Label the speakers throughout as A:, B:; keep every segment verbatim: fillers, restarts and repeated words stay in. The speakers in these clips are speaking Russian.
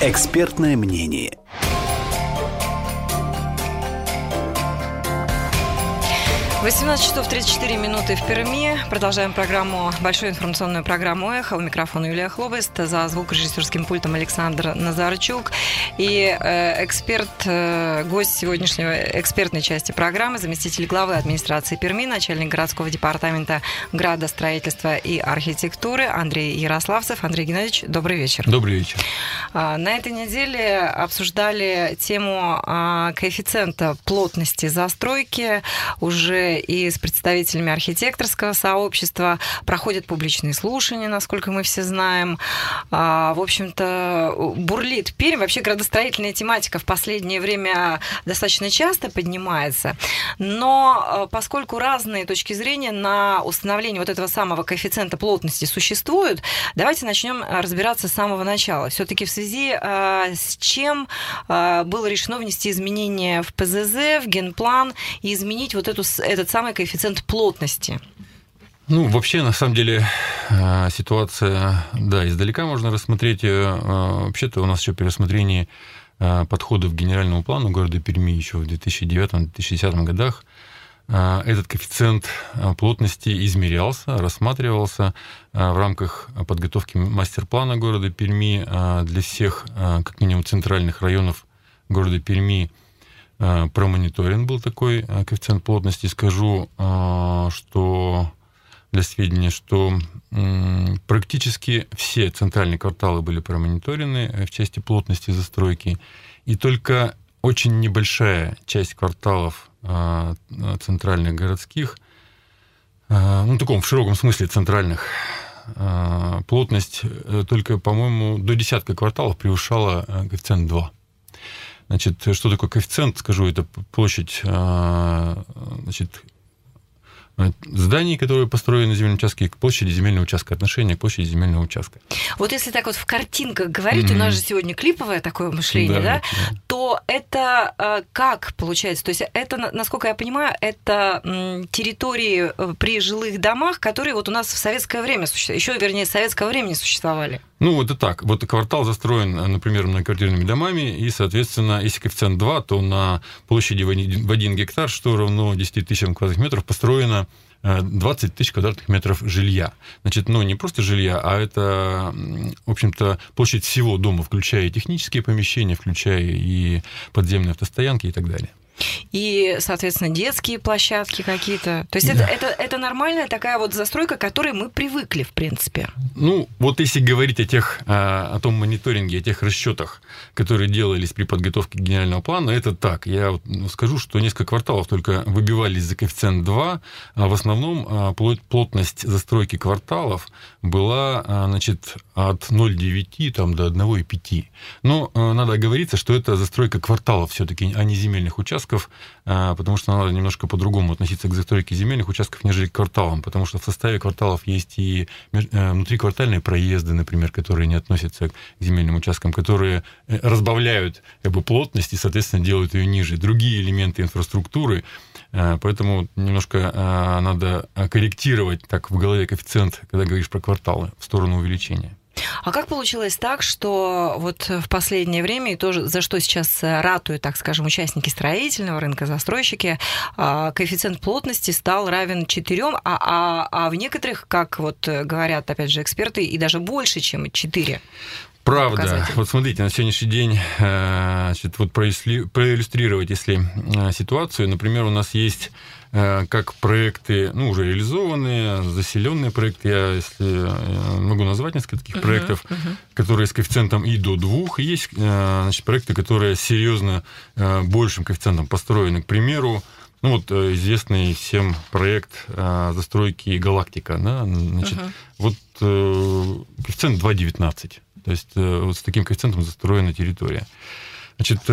A: Экспертное мнение.
B: восемнадцать часов тридцать четыре минуты в Перми. Продолжаем программу, большую информационную программу «Эхо». У микрофона Юлия Хлобыст, за звукорежиссерским пультом Александр Назарчук. И э, эксперт, э, гость сегодняшней экспертной части программы, заместитель главы администрации Перми, начальник городского департамента градостроительства и архитектуры Андрей Ярославцев. Андрей Геннадьевич, добрый вечер.
C: Добрый вечер.
B: А, на этой неделе обсуждали тему а, коэффициента плотности застройки. Уже и с представителями архитекторского сообщества проходят публичные слушания, насколько мы все знаем. В общем-то, бурлит Пермь. Вообще градостроительная тематика в последнее время достаточно часто поднимается. Но поскольку разные точки зрения на установление вот этого самого коэффициента плотности существуют, давайте начнем разбираться с самого начала. Все-таки в связи с чем было решено внести изменения в ПЗЗ, в генплан и изменить вот эту, этот самый коэффициент плотности?
C: Ну, вообще, на самом деле, ситуация, да, издалека можно рассмотреть. Вообще-то у нас еще при рассмотрении подходов к генеральному плану города Перми еще в две тысячи девятом - две тысячи десятом годах этот коэффициент плотности измерялся, рассматривался в рамках подготовки мастер-плана города Перми для всех, как минимум, центральных районов города Перми. Промониторинг был такой коэффициент плотности. Скажу, что для сведения, что практически все центральные кварталы были промониторены в части плотности застройки, и только очень небольшая часть кварталов центральных городских, ну, в таком в широком смысле центральных, плотность только, по-моему, до десятка кварталов превышала коэффициент два. Значит, что такое коэффициент? Скажу, это площадь, значит, зданий, которые построены на земельном участке, к площади земельного участка, отношение к площади земельного участка.
B: Вот если так вот в картинках говорить, mm-hmm. у нас же сегодня клиповое такое мышление, да, да? да. то это э, как получается? То есть это, насколько я понимаю, это м, территории при жилых домах, которые вот у нас в советское время существовали, еще, вернее, советского времени существовали.
C: Ну, вот и так. Вот квартал застроен, например, многоквартирными домами, и, соответственно, если коэффициент два, то на площади в один гектар, что равно десять тысяч квадратных метров, построено двадцать тысяч квадратных метров жилья. Значит, ну, не просто жилья, а это, в общем-то, площадь всего дома, включая и технические помещения, включая и подземные автостоянки и так далее.
B: И, соответственно, детские площадки какие-то. То есть да. это, это, это нормальная такая вот застройка, к которой мы привыкли, в принципе.
C: Ну, вот если говорить о тех, о том мониторинге, о тех расчетах, которые делались при подготовке генерального плана, это так. Я вот скажу, что несколько кварталов только выбивались за коэффициент два, а в основном плотность застройки кварталов была, значит, от ноль целых девяти там, до одного целых пяти. Но надо оговориться, что это застройка кварталов все-таки, а не земельных участков, потому что надо немножко по-другому относиться к застройке земельных участков, нежели к кварталам, потому что в составе кварталов есть и внутриквартальные проезды, например, которые не относятся к земельным участкам, которые разбавляют как бы плотность и, соответственно, делают ее ниже. Другие элементы инфраструктуры, поэтому немножко надо корректировать так в голове коэффициент, когда говоришь про кварталы, в сторону увеличения.
B: А как получилось так, что вот в последнее время, и то, за что сейчас ратуют, так скажем, участники строительного рынка, застройщики, коэффициент плотности стал равен четырем, а, а, а в некоторых, как вот говорят, опять же, эксперты, и даже больше, чем четыре?
C: Правда. Вот смотрите, на сегодняшний день, значит, вот проиллюстрировать, если ситуацию, например, у нас есть как проекты, ну, уже реализованные, заселенные проекты, я если могу назвать несколько таких uh-huh, проектов, uh-huh. которые с коэффициентом и до двух, и есть, значит, проекты, которые серьезно большим коэффициентом построены, к примеру, ну, вот известный всем проект застройки «Галактика», да, значит, uh-huh. вот коэффициент два целых девятнадцать. То есть вот с таким коэффициентом застроена территория. Значит,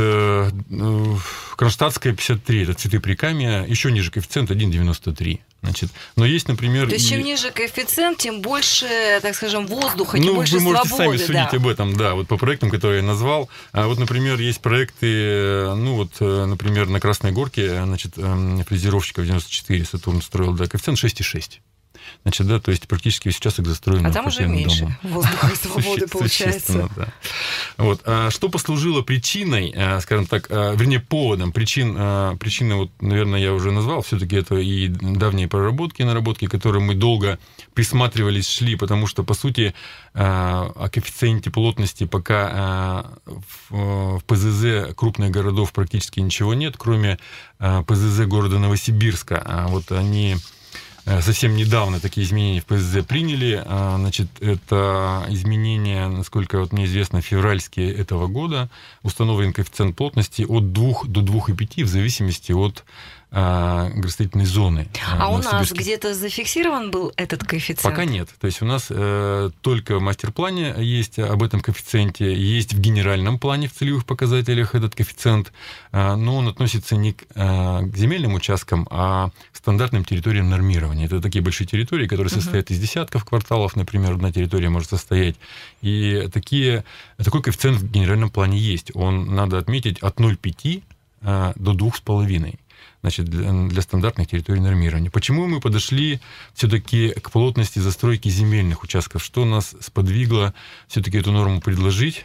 C: Кронштадтская пятьдесят три, это цветы Прикамья, еще ниже коэффициент один целых девяносто три. Значит, но есть, например...
B: То есть,
C: и...
B: чем ниже коэффициент, тем больше, так скажем, воздуха, тем
C: ну,
B: больше свободы.
C: Ну, вы можете
B: свободы,
C: сами
B: да.
C: судить об этом, да, вот по проектам, которые я назвал. А вот, например, есть проекты, ну, вот, например, на Красной Горке, значит, фрезеровщиков девяносто четыре Сатурн строил, да, коэффициент шесть целых шесть. Значит, да, то есть практически весь участок застроен.
B: А там уже меньше домом. Воздуха и свободы получается.
C: Да. Вот. А что послужило причиной, скажем так, вернее, поводом, причин, причины, вот, наверное, я уже назвал, все-таки это и давние проработки, наработки, к которым мы долго присматривались, шли, потому что, по сути, о коэффициенте плотности пока в ПЗЗ крупных городов практически ничего нет, кроме ПЗЗ города Новосибирска. Вот они совсем недавно такие изменения в ПЗЗ приняли. Значит, это изменения, насколько вот мне известно, февральские этого года. Установлен коэффициент плотности от двух до двух и пяти в зависимости от градостроительной зоны.
B: А у нас где-то зафиксирован был этот коэффициент?
C: Пока нет. То есть у нас э, только в мастер-плане есть об этом коэффициенте, есть в генеральном плане в целевых показателях этот коэффициент, э, но он относится не к, э, к земельным участкам, а к стандартным территориям нормирования. Это такие большие территории, которые состоят uh-huh. из десятков кварталов, например, одна территория может состоять. И такие, такой коэффициент в генеральном плане есть. Он, надо отметить, от ноль целых пяти э, до двух с половиной. Значит, для, для стандартных территорий нормирования. Почему мы подошли все-таки к плотности застройки земельных участков? Что нас сподвигло все-таки эту норму предложить,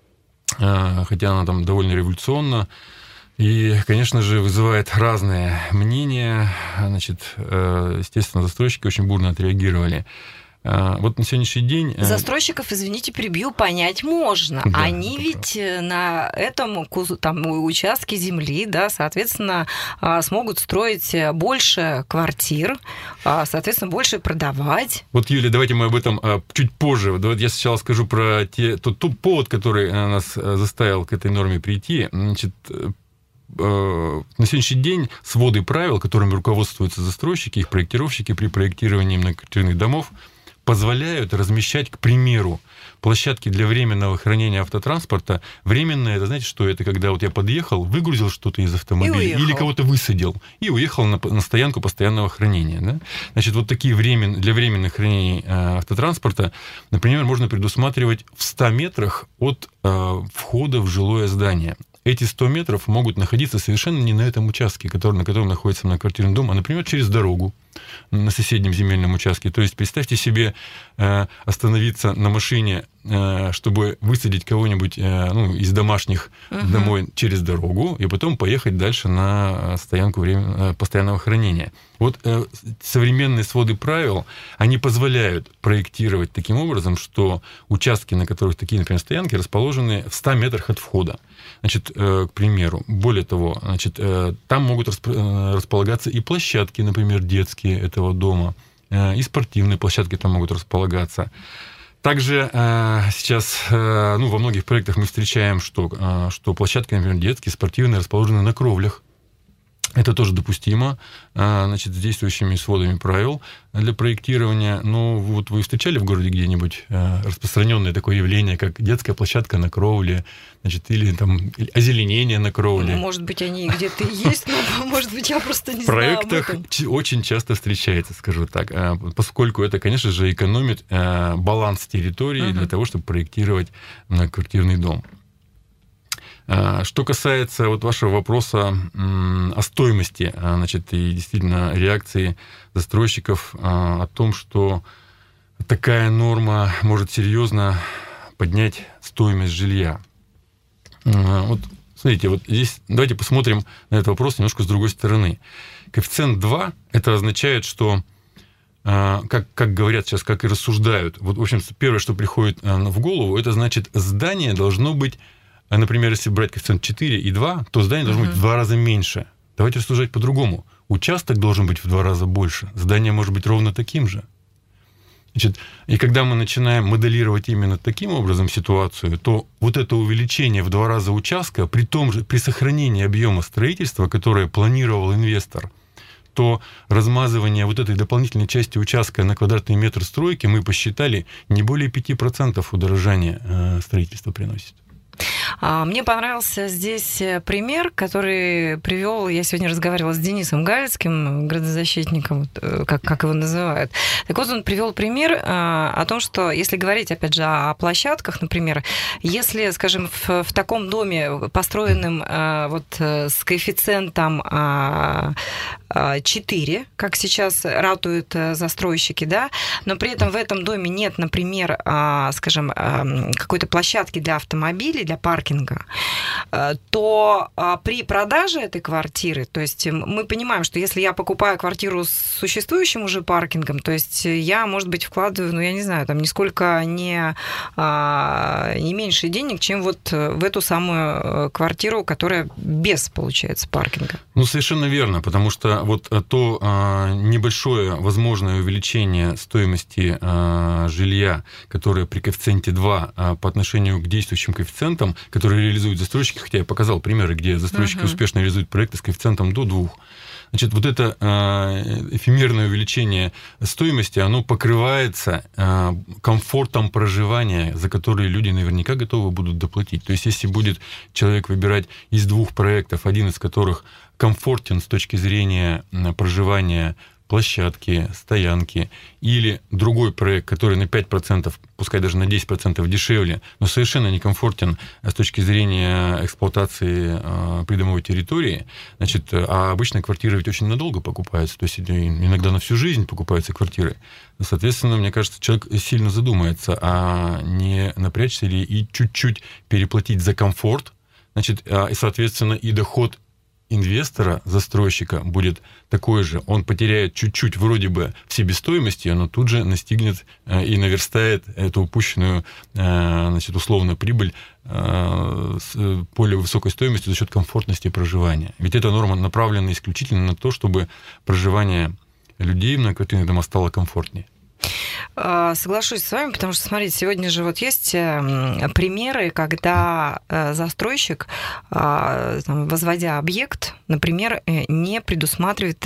C: хотя она там довольно революционна, и, конечно же, вызывает разные мнения. Значит, естественно, застройщики очень бурно отреагировали. Вот на сегодняшний день...
B: Застройщиков, извините, перебью, понять можно. Да, Они ведь правда. На этом там, участке земли, да, соответственно, смогут строить больше квартир, соответственно, больше продавать.
C: Вот, Юлия, давайте мы об этом чуть позже. Вот я сначала скажу про те, тот, тот повод, который нас заставил к этой норме прийти. Значит, на сегодняшний день своды правил, которыми руководствуются застройщики, их проектировщики при проектировании многоквартирных домов, позволяют размещать, к примеру, площадки для временного хранения автотранспорта. Временное, это знаете, что это? Когда вот я подъехал, выгрузил что-то из автомобиля или кого-то высадил и уехал на, на стоянку постоянного хранения. Да? Значит, вот такие времен, для временных хранений э, автотранспорта, например, можно предусматривать в ста метрах от э, входа в жилое здание. Эти сто метров могут находиться совершенно не на этом участке, который, на котором находится многоквартирный дом, а, например, через дорогу на соседнем земельном участке. То есть представьте себе э, остановиться на машине, э, чтобы высадить кого-нибудь э, ну, из домашних uh-huh. домой через дорогу, и потом поехать дальше на стоянку времен... э, постоянного хранения. Вот э, современные своды правил, они позволяют проектировать таким образом, что участки, на которых такие, например, стоянки, расположены в ста метрах от входа. Значит, э, к примеру, более того, значит, э, там могут расп... э, располагаться и площадки, например, детские этого дома, э, и спортивные площадки там могут располагаться. Также э, сейчас э, ну, во многих проектах мы встречаем, что, э, что площадки, например, детские, спортивные, расположены на кровлях. Это тоже допустимо, значит, с действующими сводами правил для проектирования. Но вот вы встречали в городе где-нибудь распространенное такое явление, как детская площадка на кровле, значит, или там озеленение на кровле?
B: Может быть, они где-то и есть, но, может быть, я просто не
C: знаю. В проектах
B: об этом.
C: Очень часто встречается, скажу так, поскольку это, конечно же, экономит баланс территории uh-huh. для того, чтобы проектировать многоквартирный дом. Что касается вот вашего вопроса о стоимости, значит, и действительно реакции застройщиков о том, что такая норма может серьезно поднять стоимость жилья. Вот смотрите, вот здесь давайте посмотрим на этот вопрос немножко с другой стороны. Коэффициент два это означает, что как, как говорят сейчас, как и рассуждают, вот, в общем, первое, что приходит в голову, это значит, здание должно быть. Например, если брать коэффициент четыре и два, то здание должно uh-huh. быть в два раза меньше. Давайте рассуждать по-другому. Участок должен быть в два раза больше. Здание может быть ровно таким же. Значит, и когда мы начинаем моделировать именно таким образом ситуацию, то вот это увеличение в два раза участка, при том же, при сохранении объема строительства, которое планировал инвестор, то размазывание вот этой дополнительной части участка на квадратный метр стройки мы посчитали не более пяти процентов удорожания строительства приносит.
B: Мне понравился здесь пример, который привел, я сегодня разговаривала с Денисом Галицким, градозащитником, как, как его называют. Так вот, он привел пример о том, что если говорить, опять же, о площадках, например, если, скажем, в, в таком доме, построенном вот с коэффициентом четыре, как сейчас ратуют застройщики, да, но при этом в этом доме нет, например, скажем, какой-то площадки для автомобилей, для паркинга, то при продаже этой квартиры, то есть мы понимаем, что если я покупаю квартиру с существующим уже паркингом, то есть я, может быть, вкладываю, ну, я не знаю, там нисколько не, не меньше денег, чем вот в эту самую квартиру, которая без, получается, паркинга.
C: Ну, совершенно верно, потому что вот то небольшое возможное увеличение стоимости жилья, которое при коэффициенте два по отношению к действующим коэффициентам, которые реализуют застройщики, хотя я показал примеры, где застройщики uh-huh. успешно реализуют проекты с коэффициентом до двух. Значит, вот это эфемерное увеличение стоимости, оно покрывается комфортом проживания, за который люди наверняка готовы будут доплатить. То есть, если будет человек выбирать из двух проектов, один из которых комфортен с точки зрения проживания, площадки, стоянки, или другой проект, который на пять процентов, пускай даже на десять процентов дешевле, но совершенно некомфортен с точки зрения эксплуатации придомовой территории, значит, а обычно квартиры ведь очень надолго покупаются, то есть иногда на всю жизнь покупаются квартиры. Соответственно, мне кажется, человек сильно задумается, а не напрячься ли и чуть-чуть переплатить за комфорт, значит, и, соответственно, и доход инвестора, застройщика будет такой же. Он потеряет чуть-чуть вроде бы в себестоимости, но тут же настигнет и наверстает эту упущенную, значит, условно прибыль с более высокой стоимостью за счет комфортности проживания. Ведь эта норма направлена исключительно на то, чтобы проживание людей в многоквартирных домах стало комфортнее.
B: Соглашусь с вами, потому что, смотрите, сегодня же вот есть примеры, когда застройщик, возводя объект, например, не предусматривает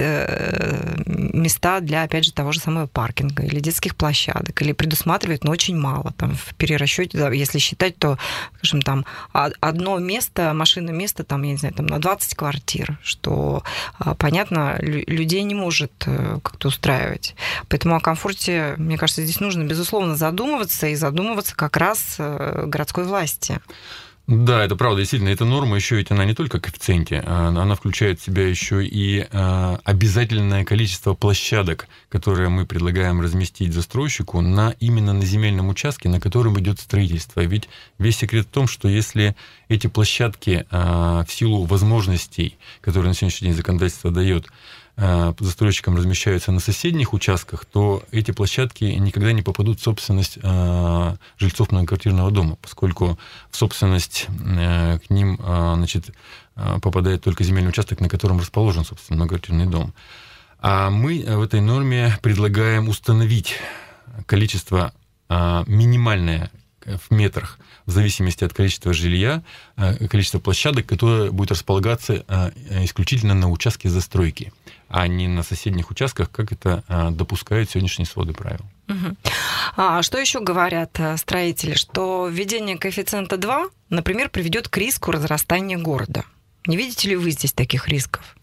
B: места для, опять же, того же самого паркинга или детских площадок, или предусматривает, но очень мало. Там, в перерасчете, если считать, то, скажем, там одно место, машинное место, там, я не знаю, там, на двадцать квартир, что, понятно, людей не может как-то устраивать. Поэтому о комфорте, мне кажется, здесь нужно, безусловно, задумываться и задумываться как раз городской власти.
C: Да, это правда, действительно, эта норма еще ведь она не только о коэффициенте, она включает в себя еще и обязательное количество площадок, которые мы предлагаем разместить застройщику на, именно на земельном участке, на котором идет строительство. Ведь весь секрет в том, что если эти площадки в силу возможностей, которые на сегодняшний день законодательство дает, застройщикам размещаются на соседних участках, то эти площадки никогда не попадут в собственность жильцов многоквартирного дома, поскольку в собственность к ним, значит, попадает только земельный участок, на котором расположен, собственно, многоквартирный дом. А мы в этой норме предлагаем установить количество минимальное в метрах, в зависимости от количества жилья, количество площадок, которое будет располагаться исключительно на участке застройки, а не на соседних участках, как это допускают сегодняшние своды правил.
B: Угу. А что еще говорят строители? Что введение коэффициента два, например, приведет к риску разрастания города. Не видите ли вы здесь таких рисков?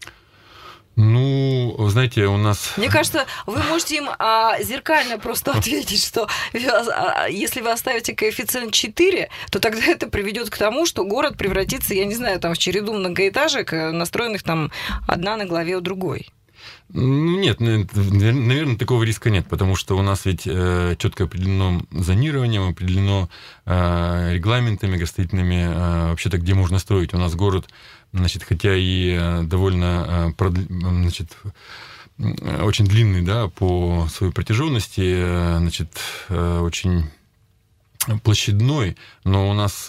C: Ну, знаете, у нас...
B: Мне кажется, вы можете им а, зеркально просто ответить, что а, если вы оставите коэффициент четыре, то тогда это приведет к тому, что город превратится, я не знаю, там, в череду многоэтажек, настроенных там одна на главе у другой.
C: Нет, наверное, такого риска нет, потому что у нас ведь четко определено зонированием, определено регламентами градостроительными, вообще-то, где можно строить. У нас город, значит, хотя и довольно, значит, очень длинный, да, по своей протяженности, значит, очень площадной, но у нас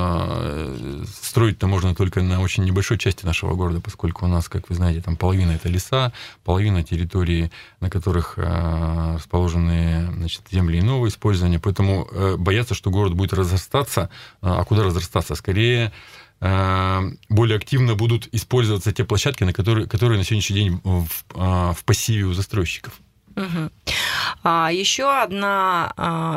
C: э, строить-то можно только на очень небольшой части нашего города, поскольку у нас, как вы знаете, там половина это леса, половина территории, на которых э, расположены, значит, земли иного использования, поэтому э, бояться, что город будет разрастаться, а куда разрастаться? Скорее, э, более активно будут использоваться те площадки, на которые, которые на сегодняшний день в, в пассиве у застройщиков.
B: Угу. Еще одна,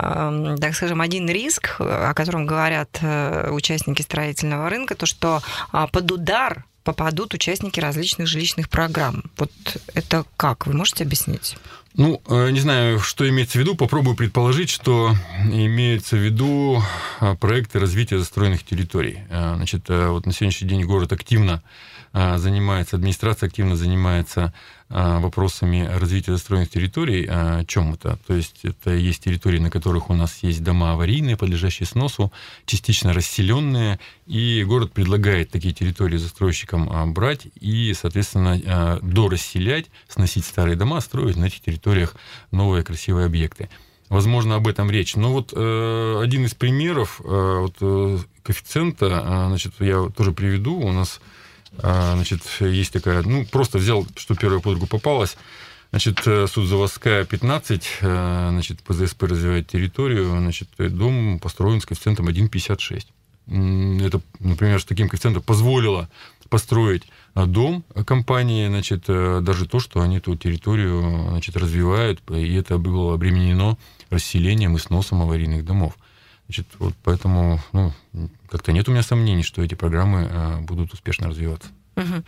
B: так скажем, один риск, о котором говорят участники строительного рынка, то, что под удар попадут участники различных жилищных программ. Вот это как? Вы можете объяснить?
C: Ну, не знаю, что имеется в виду. Попробую предположить, что имеется в виду проекты развития застроенных территорий. Значит, вот на сегодняшний день город активно занимается, администрация активно занимается вопросами развития застроенных территорий. О чем это? То есть это есть территории, на которых у нас есть дома аварийные, подлежащие сносу, частично расселенные, и город предлагает такие территории застройщикам брать и, соответственно, дорасселять, сносить старые дома, строить на этих территориях новые красивые объекты. Возможно, об этом речь. Но вот э, один из примеров э, вот, э, коэффициента, э, значит, я тоже приведу. У нас Значит, есть такая, ну, просто взял, что первое под руку попалось. Значит, Судзаводская, пятнадцать, значит, ПЗСП развивает территорию, значит, дом построен с коэффициентом один целых пятьдесят шесть. Это, например, с таким коэффициентом позволило построить дом компании, значит, даже то, что они эту территорию, значит, развивают, и это было обременено расселением и сносом аварийных домов. Значит, вот поэтому, ну, как-то нет у меня сомнений, что эти программы будут успешно развиваться.
B: Угу.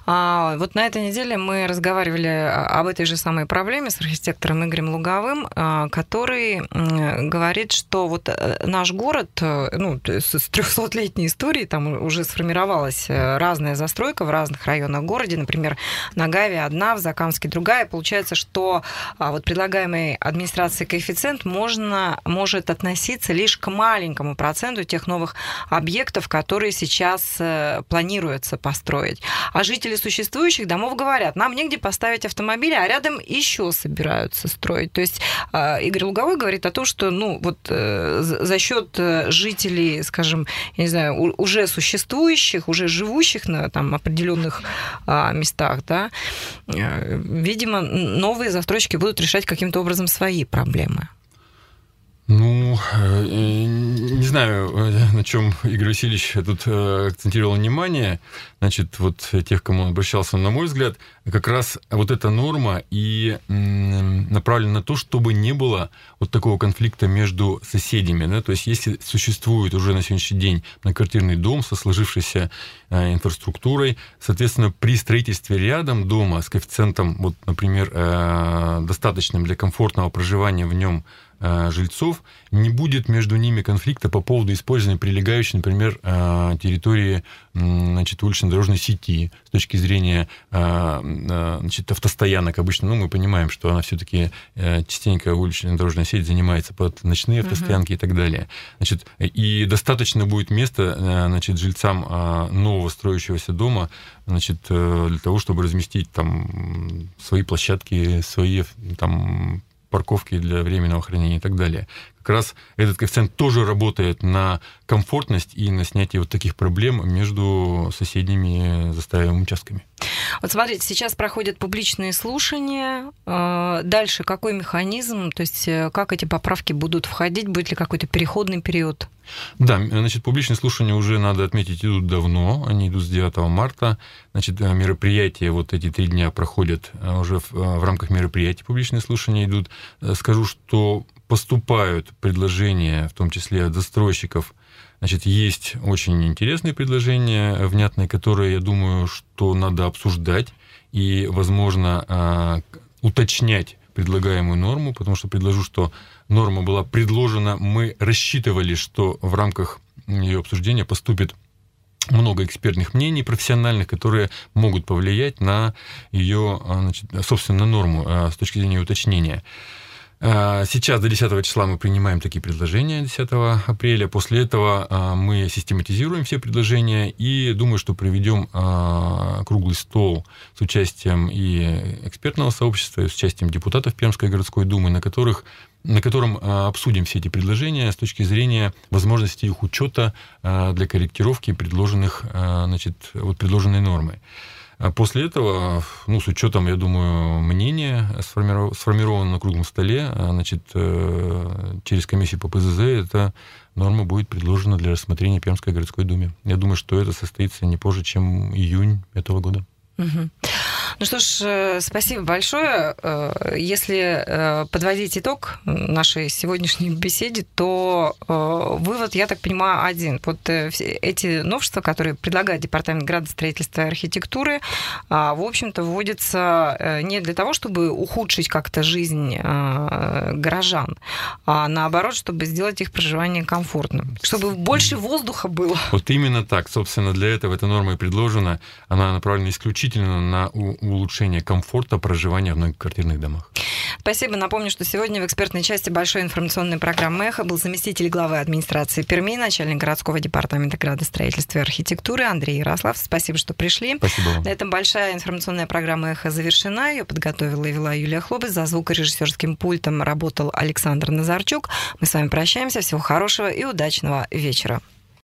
B: А, вот на этой неделе мы разговаривали об этой же самой проблеме с архитектором Игорем Луговым, который говорит, что вот наш город, ну, с трехсотлетней историей, там уже сформировалась разная застройка в разных районах города, например, на Гаве одна, в Закамске другая. Получается, что вот предлагаемый администрацией коэффициент можно, может относиться лишь к маленькому проценту тех новых объектов, которые сейчас планируется построить. А жители существующих домов говорят, нам негде поставить автомобили, а рядом еще собираются строить. То есть Игорь Луговой говорит о том, что, ну, вот за счет жителей, скажем, я не знаю, уже существующих, уже живущих на там определенных местах, да, видимо, новые застройщики будут решать каким-то образом свои проблемы.
C: Ну, не знаю, на чем Игорь Васильевич тут акцентировал внимание. Значит, вот тех, кому он обращался, на мой взгляд, как раз вот эта норма и направлена на то, чтобы не было вот такого конфликта между соседями. Да? То есть, если существует уже на сегодняшний день многоквартирный дом со сложившейся инфраструктурой, соответственно, при строительстве рядом дома с коэффициентом, вот, например, достаточным для комфортного проживания в нем жильцов, не будет между ними конфликта по поводу использования прилегающей, например, территории, значит, улично-дорожной сети с точки зрения, значит, автостоянок. Обычно, ну, мы понимаем, что она все-таки частенько улично-дорожная сеть занимается под ночные автостоянки uh-huh. и так далее. Значит, и достаточно будет места, значит, жильцам нового строящегося дома, значит, для того, чтобы разместить там свои площадки, свои там парковки для временного хранения и так далее. Как раз этот коэффициент тоже работает на комфортность и на снятие вот таких проблем между соседними застроенными участками.
B: Вот смотрите, сейчас проходят публичные слушания. Дальше какой механизм? То есть как эти поправки будут входить? Будет ли какой-то переходный период?
C: Да, значит, публичные слушания уже, надо отметить, идут давно. Они идут с девятого марта. Значит, мероприятия вот эти три дня проходят уже в, в рамках мероприятий. Публичные слушания идут. Скажу, что поступают предложения, в том числе от застройщиков. Значит, есть очень интересные предложения, внятные, которые, я думаю, что надо обсуждать и, возможно, уточнять предлагаемую норму, потому что предложу, что норма была предложена, мы рассчитывали, что в рамках ее обсуждения поступит много экспертных мнений профессиональных, которые могут повлиять на ее, значит, собственно, норму с точки зрения уточнения. Сейчас до десятого числа мы принимаем такие предложения, десятого апреля. После этого мы систематизируем все предложения и думаю, что проведем круглый стол с участием и экспертного сообщества, и с участием депутатов Пермской городской думы, на которых на котором обсудим все эти предложения с точки зрения возможности их учета для корректировки предложенных, значит, вот предложенной нормы. После этого, ну, с учетом, я думаю, мнения, сформированного на круглом столе, значит, через комиссию по ПЗЗ, эта норма будет предложена для рассмотрения Пермской городской думе. Я думаю, что это состоится не позже, чем июнь этого года.
B: Угу. Ну что ж, спасибо большое. Если подводить итог нашей сегодняшней беседе, то вывод, я так понимаю, один. Вот эти новшества, которые предлагает Департамент градостроительства и архитектуры, в общем-то, вводятся не для того, чтобы ухудшить как-то жизнь горожан, а наоборот, чтобы сделать их проживание комфортным, чтобы больше воздуха было.
C: Вот именно так. Собственно, для этого эта норма и предложена. Она направлена исключительно на улучшение комфорта проживания в многоквартирных домах.
B: Спасибо. Напомню, что сегодня в экспертной части большой информационной программы «Эхо» был заместитель главы администрации Перми, начальник городского департамента градостроительства и архитектуры Андрей Ярослав. Спасибо, что пришли.
C: Спасибо вам.
B: На этом большая информационная программа «Эхо» завершена. Ее подготовила и вела Юлия Хлобыс. За звукорежиссерским пультом работал Александр Назарчук. Мы с вами прощаемся. Всего хорошего и удачного вечера.